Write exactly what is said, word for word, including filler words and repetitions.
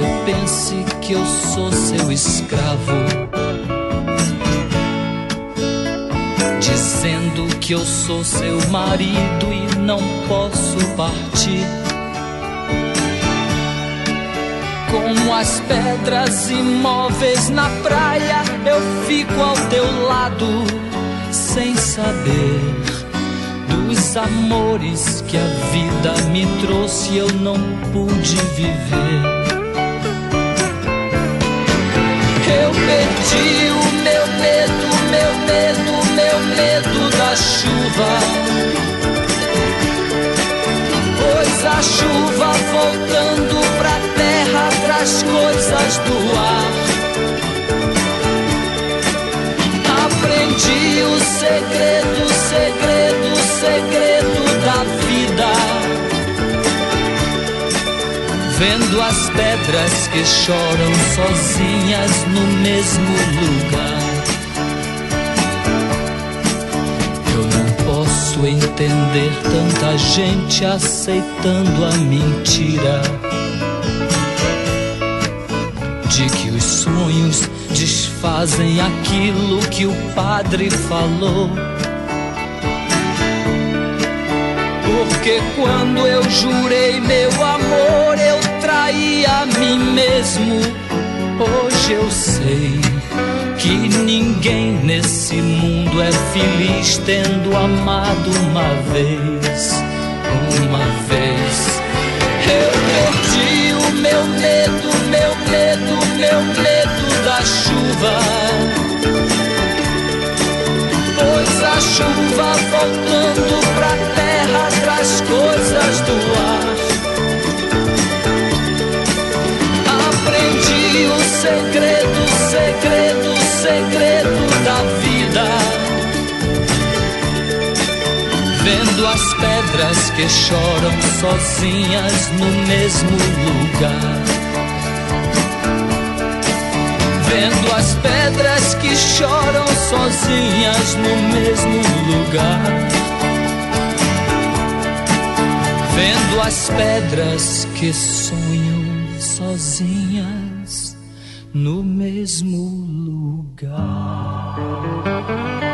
pense que eu sou seu escravo, dizendo que eu sou seu marido e não posso partir. Como as pedras imóveis na praia, eu fico ao teu lado, sem saber dos amores que a vida me trouxe e eu não pude viver. Eu perdi o meu medo, meu medo, meu medo da chuva, pois a chuva voltando pra terra traz coisas do ar. Aprendi o segredo, segredo, segredo da vida, vendo as pedras que choram sozinhas no mesmo lugar. Eu não posso entender tanta gente aceitando a mentira de que os sonhos desfazem aquilo que o padre falou. Porque quando eu jurei meu amor, eu traí a mim mesmo. Hoje eu sei que ninguém nesse mundo é feliz tendo amado uma vez, uma vez. Eu perdi o meu medo, meu medo, meu medo da chuva, pois a chuva voltando pra terra traz coisas do ar. Aprendi o segredo, segredo, segredo da vida, vendo as pedras que choram sozinhas no mesmo lugar. Vendo as pedras que choram sozinhas no mesmo lugar. Vendo as pedras que sonham sozinhas no mesmo lugar.